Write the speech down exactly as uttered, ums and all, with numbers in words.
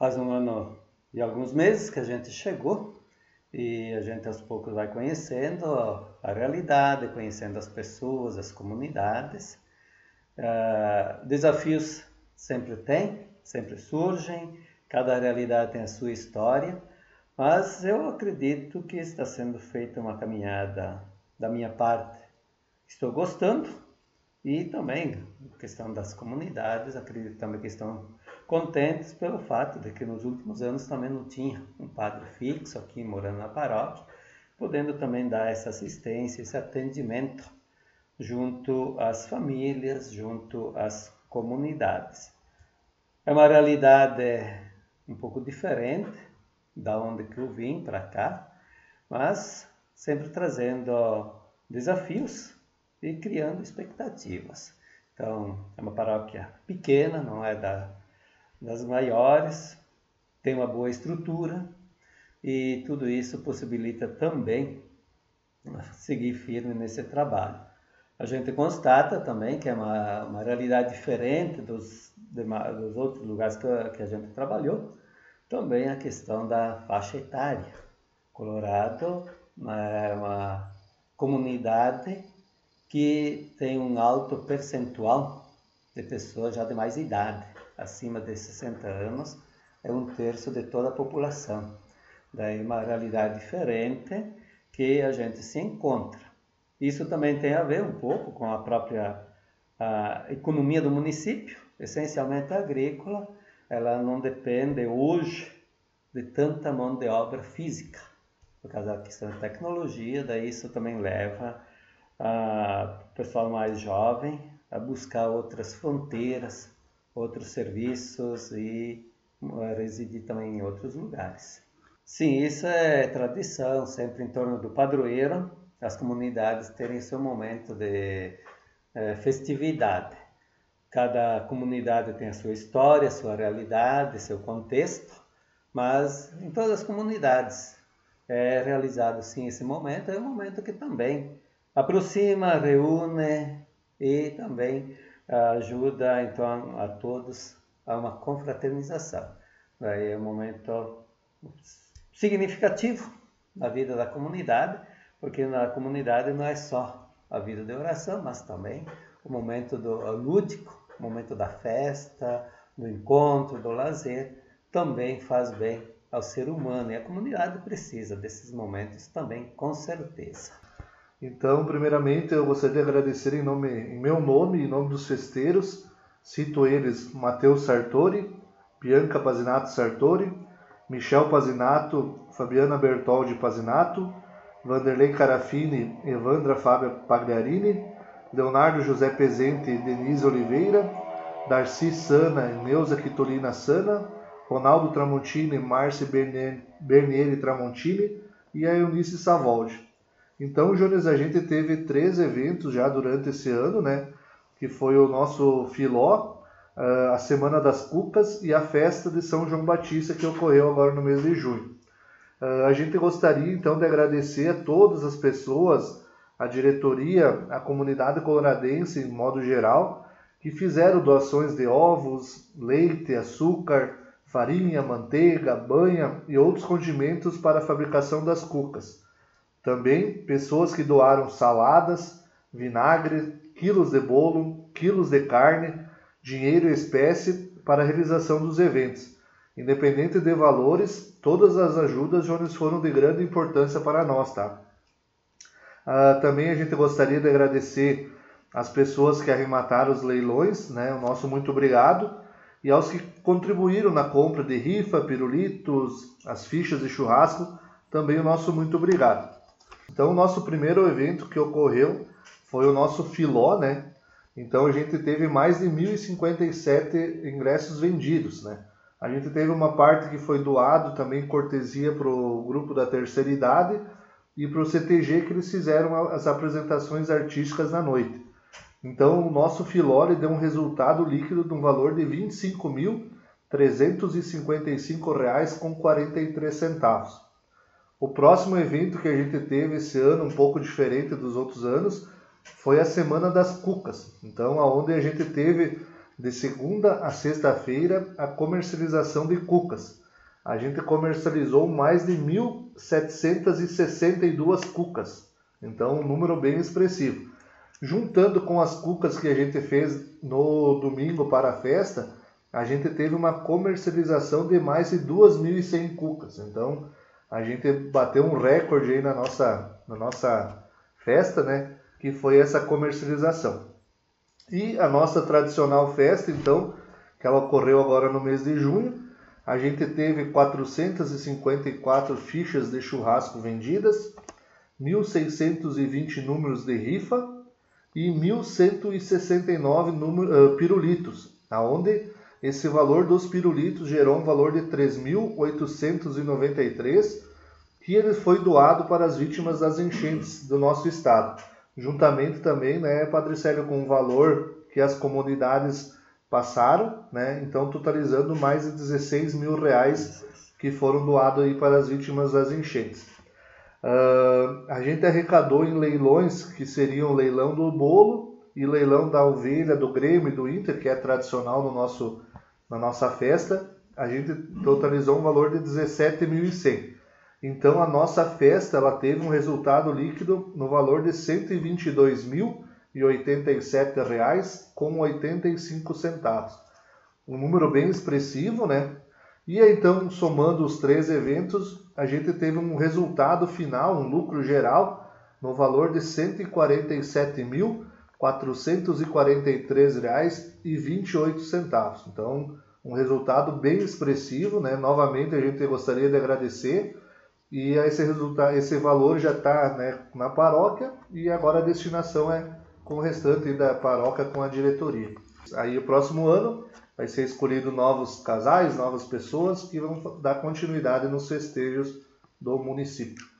Faz um ano e alguns meses que a gente chegou e a gente aos poucos vai conhecendo a realidade, conhecendo as pessoas, as comunidades. Uh, desafios sempre tem, sempre surgem, cada realidade tem a sua história, mas eu acredito que está sendo feita uma caminhada da minha parte. Estou gostando e também, a questão das comunidades, acredito também que estão contentes pelo fato de que nos últimos anos também não tinha um padre fixo aqui morando na paróquia, podendo também dar essa assistência, esse atendimento junto às famílias, junto às comunidades. É uma realidade um pouco diferente da onde que eu vim para cá, mas sempre trazendo desafios e criando expectativas. Então, é uma paróquia pequena, não é da, das maiores, tem uma boa estrutura e tudo isso possibilita também seguir firme nesse trabalho. A gente constata também que é uma, uma realidade diferente dos, dos outros lugares que, que a gente trabalhou, também a questão da faixa etária. Colorado é uma comunidade que tem um alto percentual de pessoas já de mais idade, acima de sessenta anos, é um terço de toda a população. Daí uma realidade diferente que a gente se encontra. Isso também tem a ver um pouco com a própria a economia do município, essencialmente agrícola. Ela não depende hoje de tanta mão de obra física, por causa da questão da tecnologia. Daí isso também leva o pessoal mais jovem a buscar outras fronteiras, outros serviços e residir também em outros lugares. Sim, isso é tradição, sempre em torno do padroeiro, as comunidades terem seu momento de é, festividade. Cada comunidade tem a sua história, sua realidade, seu contexto, mas em todas as comunidades é realizado sim esse momento, é um momento que também aproxima, reúne e também ajuda então a todos a uma confraternização. Daí é um momento significativo na vida da comunidade, porque na comunidade não é só a vida de oração, mas também o momento do lúdico, o momento da festa, do encontro, do lazer, também faz bem ao ser humano e a comunidade precisa desses momentos também, com certeza. Então, primeiramente, eu gostaria de agradecer em, nome, em meu nome e em nome dos festeiros. Cito eles: Matheus Sartori, Bianca Pazinato Sartori, Michel Pazinato, Fabiana Bertoldi Pazinato, Vanderlei Carafini, Evandra Fábia Pagliarini, Leonardo José Pezente e Denise Oliveira, Darcy Sana e Neuza Quitolina Sana, Ronaldo Tramontini, Márcia Bernieri Tramontini e a Eunice Savoldi. Então, Jones, a gente teve três eventos já durante esse ano, né? Que foi o nosso Filó, a Semana das Cucas e a Festa de São João Batista, que ocorreu agora no mês de junho. A gente gostaria, então, de agradecer a todas as pessoas, a diretoria, a comunidade coloradense, em modo geral, que fizeram doações de ovos, leite, açúcar, farinha, manteiga, banha e outros condimentos para a fabricação das cucas. Também pessoas que doaram saladas, vinagre, quilos de bolo, quilos de carne, dinheiro e espécie para a realização dos eventos. Independente de valores, todas as ajudas Jones, foram de grande importância para nós, tá? Ah, também a gente gostaria de agradecer às pessoas que arremataram os leilões, né? O nosso muito obrigado. E aos que contribuíram na compra de rifa, pirulitos, as fichas de churrasco, também o nosso muito obrigado. Então, o nosso primeiro evento que ocorreu foi o nosso Filó, né? Então, a gente teve mais de mil e cinquenta e sete ingressos vendidos, né? A gente teve uma parte que foi doado também, cortesia para o grupo da terceira idade e para o C T G, que eles fizeram as apresentações artísticas na noite. Então, o nosso Filó deu um resultado líquido de um valor de vinte e cinco mil trezentos e cinquenta e cinco reais com quarenta e três centavos. O próximo evento que a gente teve esse ano, um pouco diferente dos outros anos, foi a Semana das Cucas. Então, onde a gente teve de segunda a sexta-feira, a comercialização de cucas. A gente comercializou mais de mil setecentas e sessenta e duas cucas, então um número bem expressivo. Juntando com as cucas que a gente fez no domingo para a festa, a gente teve uma comercialização de mais de duas mil e cem cucas. Então, a gente bateu um recorde aí na nossa, na nossa festa, né? Que foi essa comercialização. E a nossa tradicional festa, então, que ela ocorreu agora no mês de junho, a gente teve quatrocentas e cinquenta e quatro fichas de churrasco vendidas, mil seiscentos e vinte números de rifa e mil cento e sessenta e nove número, uh, pirulitos, aonde esse valor dos pirulitos gerou um valor de três mil oitocentos e noventa e três, que ele foi doado para as vítimas das enchentes do nosso estado. Juntamente também, né, Padre Célio, com o valor que as comunidades passaram, né, então totalizando mais de dezesseis mil reais que foram doados aí para as vítimas das enchentes. Uh, a gente arrecadou em leilões, que seriam o leilão do bolo e leilão da ovelha, do Grêmio e do Inter, que é tradicional no nosso, na nossa festa, a gente totalizou um valor de dezessete mil e cem. Então a nossa festa ela teve um resultado líquido no valor de cento e vinte e dois mil e oitenta e sete reais com oitenta e cinco centavos. Um número bem expressivo, né? E então, somando os três eventos, a gente teve um resultado final, um lucro geral, no valor de cento e quarenta e sete mil quatrocentos e quarenta e três reais e vinte e oito centavos. Então, um resultado bem expressivo, né? Novamente, a gente gostaria de agradecer. E esse, resultado, esse valor já está, né, na paróquia e agora a destinação é com o restante da paróquia com a diretoria. Aí o próximo ano vai ser escolhido novos casais, novas pessoas que vão dar continuidade nos festejos do município.